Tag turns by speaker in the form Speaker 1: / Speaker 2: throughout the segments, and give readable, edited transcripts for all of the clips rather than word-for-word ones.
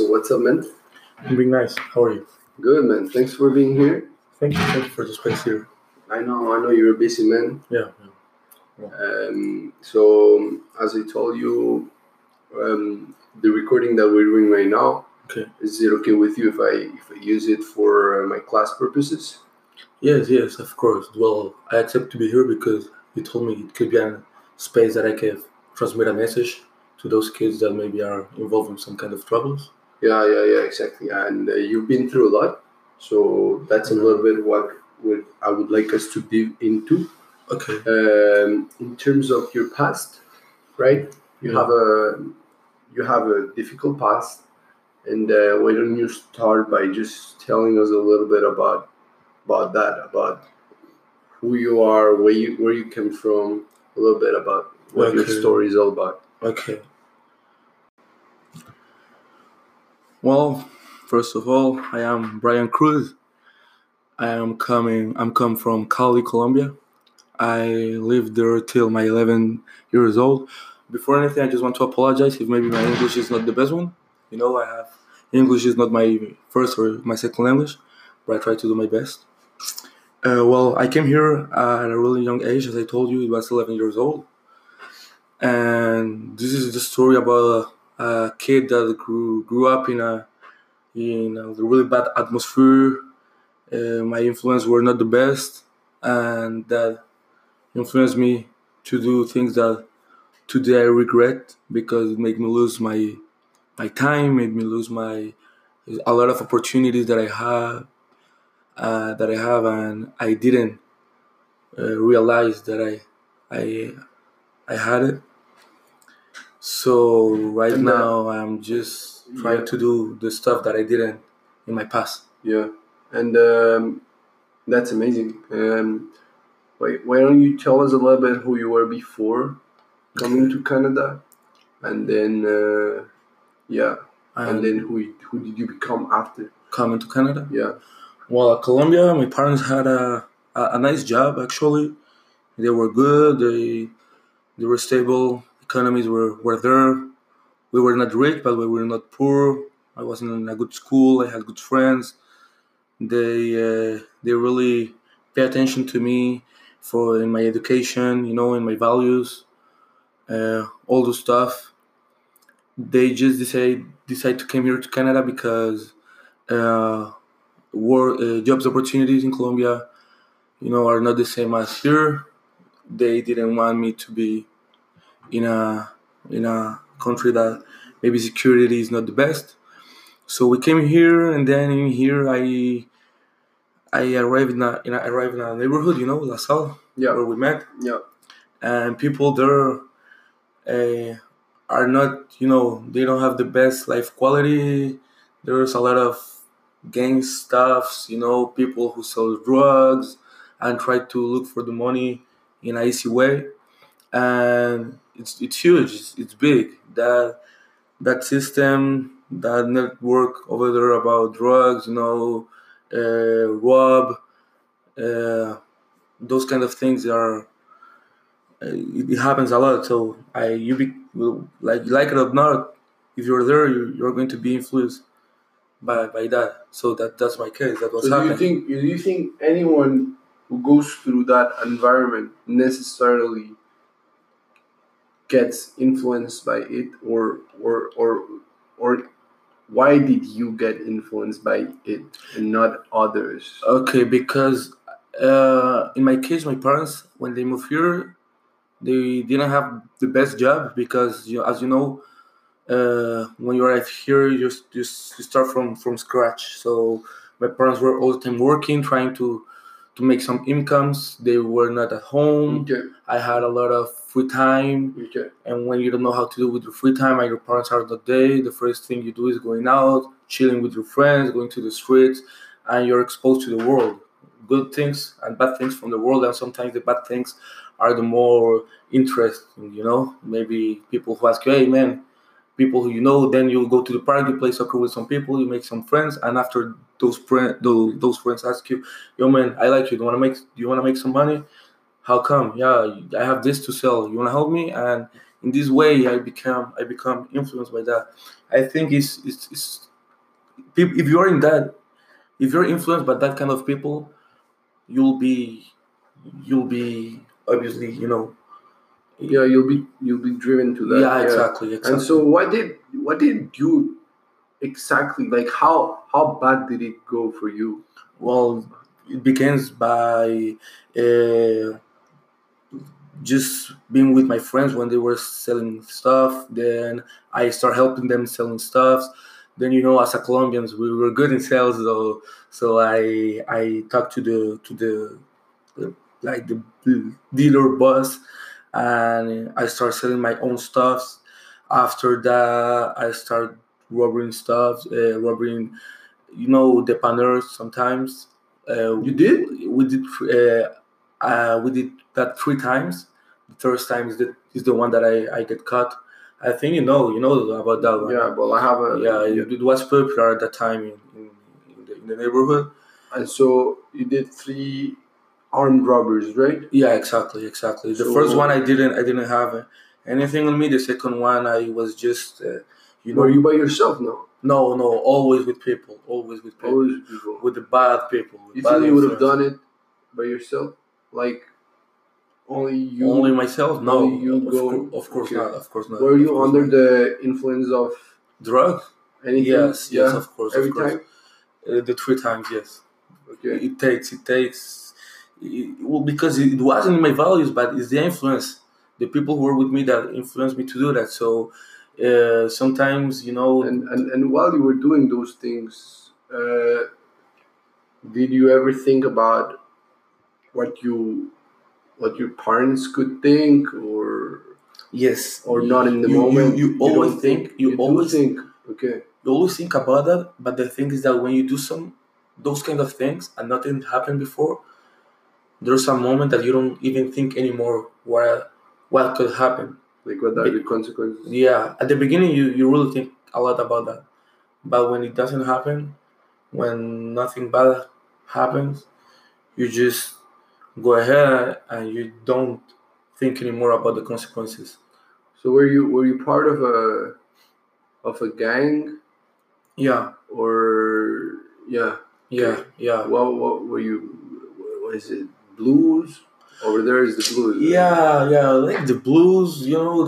Speaker 1: What's up, man?
Speaker 2: I'm being nice. How are you?
Speaker 1: Good, man. Thanks for being here.
Speaker 2: Thank you for the space here.
Speaker 1: I know you're a busy man.
Speaker 2: Yeah.
Speaker 1: So as I told you, the recording that we're doing right now,
Speaker 2: Okay.
Speaker 1: is it okay with you if I use it for my class purposes?
Speaker 2: Yes, of course. Well, I accept to be here because you told me it could be a space that I can transmit a message to those kids that maybe are involved in some kind of troubles.
Speaker 1: Yeah, exactly. And you've been through a lot, so that's a little bit what I would like us to dive into.
Speaker 2: Okay.
Speaker 1: In terms of your past, right? You have a difficult past, and why don't you start by just telling us a little bit about who you are, where you came from, a little bit about what your story is all about.
Speaker 2: Okay. Well, first of all, I am Brian Cruz. I'm come from Cali, Colombia. I lived there till my 11 years old. Before anything, I just want to apologize if maybe my English is not the best one. English is not my first or my second language, but I try to do my best. Well, I came here at a really young age, as I told you, it was 11 years old. And this is the story about a kid that grew up in a really bad atmosphere. My influence were not the best, and that influenced me to do things that today I regret because it made me lose my time, made me lose a lot of opportunities that I have, and I didn't realize that I had it. So now I'm just trying to do the stuff that I didn't in my past.
Speaker 1: Yeah, and that's amazing. Why don't you tell us a little bit who you were before coming to Canada, and then and then who did you become after
Speaker 2: coming to Canada?
Speaker 1: Yeah.
Speaker 2: Well, at Colombia, my parents had a nice job. Actually, they were good. They were stable. Economies were there. We were not rich, but we were not poor. I was in a good school. I had good friends. They really pay attention to me in my education, in my values, all the stuff. They just decide to come here to Canada because jobs opportunities in Colombia, are not the same as here. They didn't want me to be in a country that maybe security is not the best. So we came here, and then in here I arrived in a neighborhood, La Salle, where we met.
Speaker 1: Yeah.
Speaker 2: And people there are not, they don't have the best life quality. There's a lot of gang stuffs, people who sell drugs and try to look for the money in an easy way. And it's huge, it's big. That system, that network over there about drugs, rob, those kind of things are. It happens a lot. So like it or not, if you're there, you're going to be influenced by that. So that's my case. That was happening.
Speaker 1: Do you think anyone who goes through that environment necessarily gets influenced by it, or why did you get influenced by it and not others?
Speaker 2: Okay, because in my case, my parents, when they moved here, they didn't have the best job because, as you know, when you arrive here, you start from scratch. So my parents were all the time working, trying to make some incomes. They were not at home.
Speaker 1: Okay.
Speaker 2: I had a lot of free time.
Speaker 1: Okay.
Speaker 2: And when you don't know how to do with your free time and your parents are not there, the first thing you do is going out, chilling with your friends, going to the streets, and you're exposed to the world. Good things and bad things from the world, and sometimes the bad things are the more interesting, Maybe people who ask you, hey man, people who then you go to the park, you play soccer with some people, you make some friends, and after those friends ask you, yo man, I like you, do you want to make some money? How come? Yeah, I have this to sell, you want to help me? And in this way I become influenced by that. I think it's if you're in that, if you're influenced by that kind of people, you'll be you'll be obviously,
Speaker 1: Yeah, you'll be driven to that.
Speaker 2: yeah,
Speaker 1: Yeah.
Speaker 2: exactly,
Speaker 1: And so what did you exactly, like, how bad did it go for you?
Speaker 2: well, it begins by uh, just being with my friends when they were selling stuff. Then I start helping them selling stuff. Then, as a Colombians, we were good in sales though. So I talked to the like the dealer boss, and I start selling my own stuff. After that, I start robbing stuff, robbing, the panners sometimes.
Speaker 1: You did?
Speaker 2: We did that 3 times. The third time is the one that I get caught. I think you know about that one.
Speaker 1: Yeah, well, I have a
Speaker 2: Yeah, it was popular at that time in the neighborhood.
Speaker 1: And so you did 3 armed robbers, right?
Speaker 2: Yeah, exactly. The
Speaker 1: So-
Speaker 2: first one I didn't have anything on me. The second one I was just
Speaker 1: Were you by yourself? No.
Speaker 2: no, always with people, always with people,
Speaker 1: Always people.
Speaker 2: with the bad people. With
Speaker 1: You
Speaker 2: bad
Speaker 1: think you would have
Speaker 2: influence.
Speaker 1: done it by yourself? Like, only you?
Speaker 2: Only myself? No,
Speaker 1: Only you
Speaker 2: of course
Speaker 1: okay.
Speaker 2: not. Of course not.
Speaker 1: Were
Speaker 2: of
Speaker 1: you
Speaker 2: course
Speaker 1: under
Speaker 2: not.
Speaker 1: the influence of
Speaker 2: Drugs?
Speaker 1: anything?
Speaker 2: Yes,
Speaker 1: Yeah.
Speaker 2: of course,
Speaker 1: Every
Speaker 2: of course.
Speaker 1: time?
Speaker 2: The 3 times, yes.
Speaker 1: Okay.
Speaker 2: It takes. Well, because it wasn't in my values, but it's the influence, the people who were with me that influenced me to do that. So sometimes,
Speaker 1: And while you were doing those things, did you ever think about what your parents could think, or
Speaker 2: yes,
Speaker 1: not in the
Speaker 2: you,
Speaker 1: moment?
Speaker 2: You always
Speaker 1: don't
Speaker 2: think. You
Speaker 1: do
Speaker 2: always
Speaker 1: think. Okay.
Speaker 2: you always think about that. But the thing is that when you do those kind of things and nothing happened before, there's a moment that you don't even think anymore what could happen.
Speaker 1: Like, what are the consequences?
Speaker 2: Yeah, at the beginning you really think a lot about that, but when it doesn't happen, when nothing bad happens, you just go ahead and you don't think anymore about the consequences.
Speaker 1: So were you part of a gang,
Speaker 2: Yeah,
Speaker 1: or yeah?
Speaker 2: yeah, yeah.
Speaker 1: What were you? What is it? Blues? Over there is the blues. Right?
Speaker 2: Yeah, like the blues,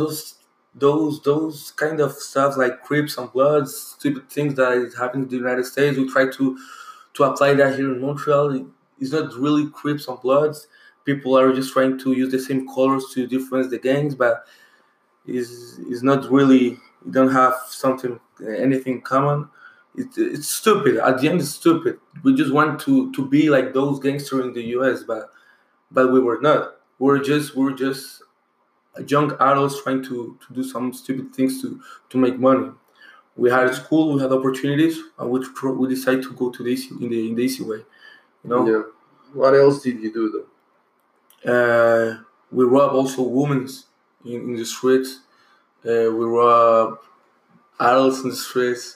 Speaker 2: those kind of stuff like Crips and Bloods, stupid things that is happening in the United States. We try to apply that here in Montreal. It's not really Crips and Bloods. People are just trying to use the same colors to difference the gangs, but is not really. You don't have anything common. It's stupid. At the end, it's stupid. We just want to be like those gangsters in the U.S., but we were not. We were just young adults trying to do some stupid things to make money. We had school, we had opportunities, and we decided to go to the in the easy way.
Speaker 1: Yeah. What else did you do though?
Speaker 2: We rob also women in the streets. We rob adults in the streets.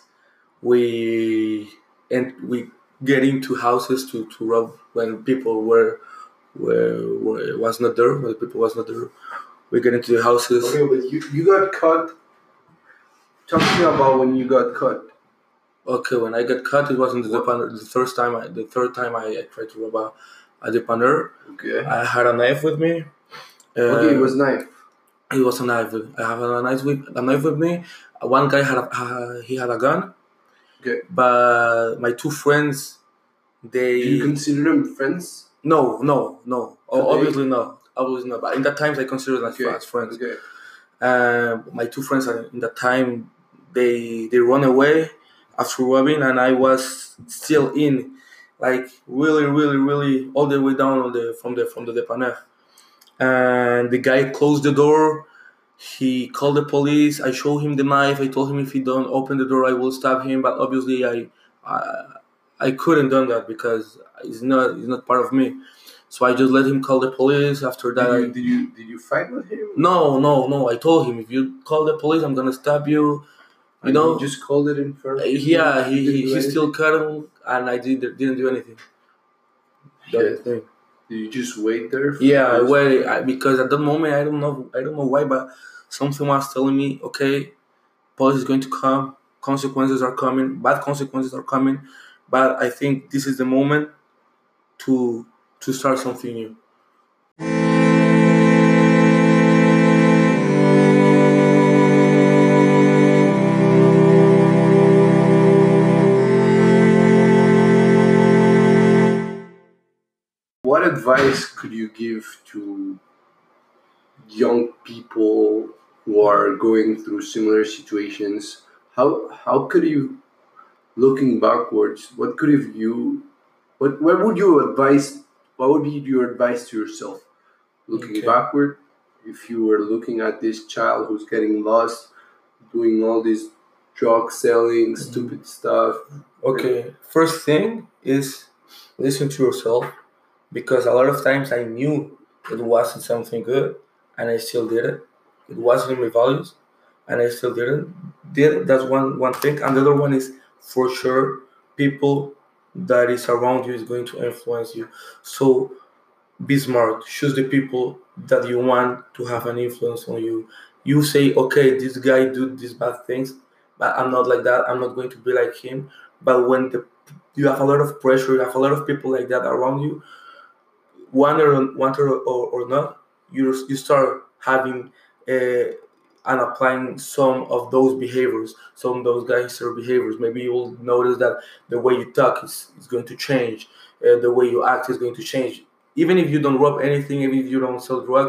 Speaker 2: We get into houses to rob when people were was not there. When the people was not there, we get into the houses.
Speaker 1: Okay, but you got caught. Talk to me about when you got caught.
Speaker 2: Okay, when I got caught, it wasn't the depaner. The third time I tried to rob a depaner.
Speaker 1: Okay.
Speaker 2: I had a knife with me.
Speaker 1: Okay, it was knife.
Speaker 2: It was a knife. I have a knife with me. One guy he had a gun.
Speaker 1: Okay.
Speaker 2: But my 2 friends, they.
Speaker 1: Do you consider them friends?
Speaker 2: No. Obviously
Speaker 1: Today?
Speaker 2: not. Obviously not. But in that time, I considered them as friends.
Speaker 1: Okay.
Speaker 2: My 2 friends in that time, they run away after robbing, and I was still in, like really all the way down from the depaner. And the guy closed the door. He called the police. I showed him the knife. I told him if he don't open the door, I will stab him. But obviously, I couldn't done that because it's not part of me. So I just let him call the police. After that,
Speaker 1: Did you fight with him?
Speaker 2: no. I told him if you call the police, I'm gonna stab you.
Speaker 1: And you just called it in front of people?
Speaker 2: Yeah,
Speaker 1: You didn't do
Speaker 2: he
Speaker 1: anything?
Speaker 2: still cut him, and I didn't do anything.
Speaker 1: Shit. Did you just wait there?
Speaker 2: Yeah, I waited because at that moment I don't know why, but something was telling me, okay, police is going to come consequences are coming, bad consequences are coming, but I think this is the moment to start something new.
Speaker 1: What advice could you give to young people who are going through similar situations? How could you, looking backwards, what could have you, what would you advise? What would be your advice to yourself, looking
Speaker 2: Okay.
Speaker 1: backward? If you were looking at this child who's getting lost, doing all this drug selling, stupid stuff.
Speaker 2: Okay, first thing is listen to yourself, because a lot of times I knew it wasn't something good and I still did it. It wasn't in my values and I still didn't. That's one thing. And the other one is, for sure, people that is around you is going to influence you. So be smart. Choose the people that you want to have an influence on you. You say, okay, this guy do these bad things, but I'm not like that. I'm not going to be like him. But when you have a lot of pressure, you have a lot of people like that around you, want or not, you start having and applying some of those behaviors, some of those gangster behaviors. Maybe you will notice that the way you talk is going to change, the way you act is going to change. Even if you don't rob anything, even if you don't sell drugs,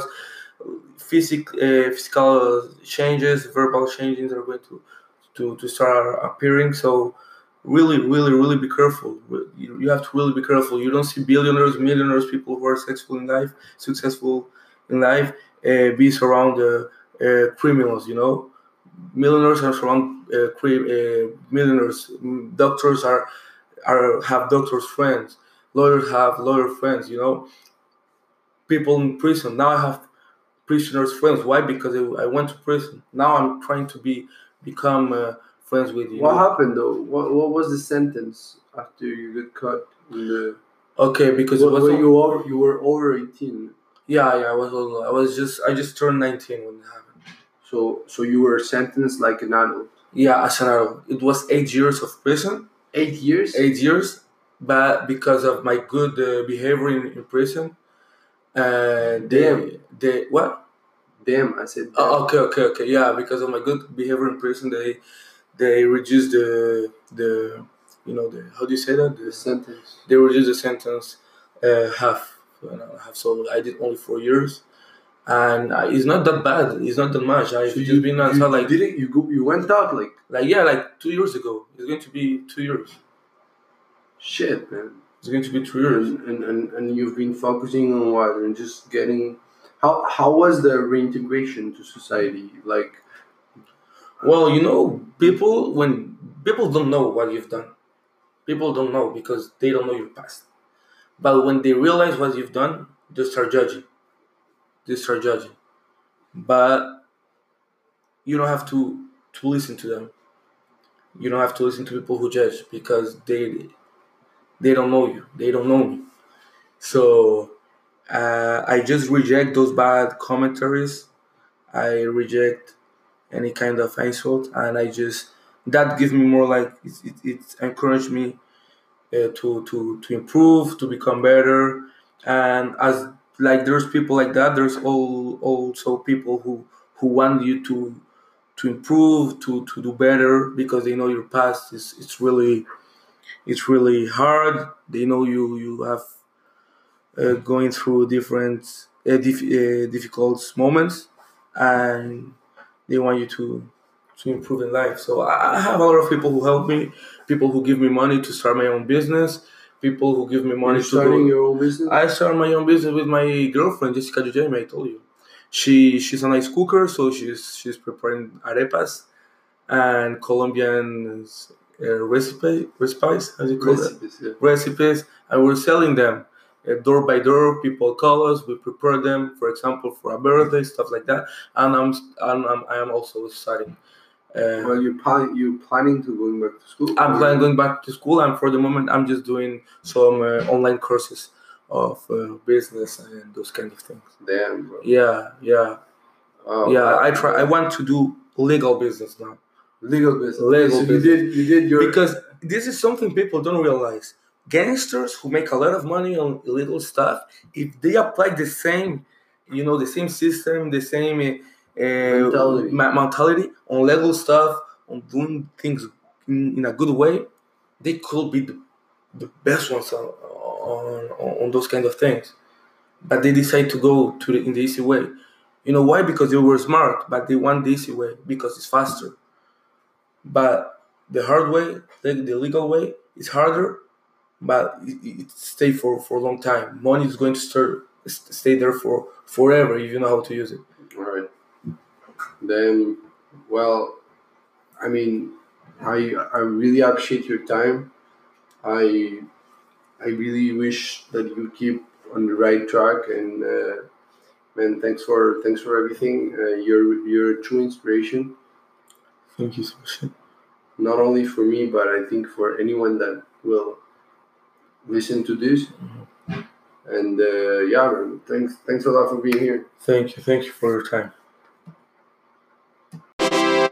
Speaker 2: physical changes, verbal changes are going to start appearing. So really, really, really be careful. You have to really be careful. You don't see billionaires, millionaires, people who are successful in life, be surround criminals. Millionaires are surround millionaires. Doctors have doctors friends. Lawyers have lawyer friends. People in prison. Now I have prisoners friends. Why? Because I went to prison. Now I'm trying to become friends with you.
Speaker 1: What happened though? What was the sentence after you got caught in the?
Speaker 2: Okay, because
Speaker 1: it was you were over 18.
Speaker 2: Yeah, I just turned 19 when it happened.
Speaker 1: So you were sentenced like an adult.
Speaker 2: Yeah, as an adult. It was 8 years of prison.
Speaker 1: 8 years.
Speaker 2: 8 years, but because of my good behavior in prison, they what?
Speaker 1: Damn, I said.
Speaker 2: Oh, okay. Yeah, because of my good behavior in prison, they reduced the how do you say that,
Speaker 1: the sentence.
Speaker 2: They reduced the sentence half. So I did only 4 years, and it's not that bad. It's not that much. I've just been outside like.
Speaker 1: Didn't you went out
Speaker 2: like 2 years ago. It's going to be 2 years.
Speaker 1: Shit, man.
Speaker 2: It's going to be 2 years.
Speaker 1: And you've been focusing on what, and just getting. How was the reintegration to society like?
Speaker 2: Well, when people don't know what you've done, people don't know because they don't know your past. But when they realize what you've done, they start judging. But you don't have to listen to them. You don't have to listen to people who judge, because they don't know you. They don't know me. So I just reject those bad commentaries. I reject any kind of insult, and that gives me more, like it encouraged me to improve, to become better. And as like there's people like that, there's also people who want you to improve, to do better, because they know your past is it's really hard. They know you have going through different difficult moments, and they want you to improve in life. So I have a lot of people who help me, people who give me money to start my own business, people who give me money to
Speaker 1: starting your own business.
Speaker 2: I started my own business with my girlfriend Jessica Jujeme. I told you, she's a nice cooker, so she's preparing arepas and Colombian recipes, as you call
Speaker 1: Recipes, yeah.
Speaker 2: recipes, and we're selling them door by door. People call us, we prepare them, for example, for a birthday, stuff like that. And I am also studying.
Speaker 1: Well, you planning to going back to school?
Speaker 2: I'm planning going back to school, and for the moment, I'm just doing some online courses of business and those kind of things.
Speaker 1: Damn, bro.
Speaker 2: Yeah.
Speaker 1: Oh,
Speaker 2: Yeah, I want to do legal business now.
Speaker 1: Legal business.
Speaker 2: Legal
Speaker 1: So
Speaker 2: business.
Speaker 1: you did your
Speaker 2: Because this is something people don't realize. Gangsters who make a lot of money on illegal stuff, if they apply the same, the same system, the same mentality on legal stuff, on doing things in a good way, they could be the best ones on those kind of things. But they decide to go in the easy way. You know why? Because they were smart, but they want the easy way because it's faster. But the hard way, the legal way, is harder, but it stay for a long time. Money is going to stay there for forever if you know how to use it.
Speaker 1: All right. Then, well, I mean, I really appreciate your time. I really wish that you keep on the right track, and man, thanks for everything. You're a true inspiration.
Speaker 2: Thank you so much.
Speaker 1: Not only for me, but I think for anyone that will listen to this. And yeah, man, thanks a lot for being here.
Speaker 2: Thank you for your time.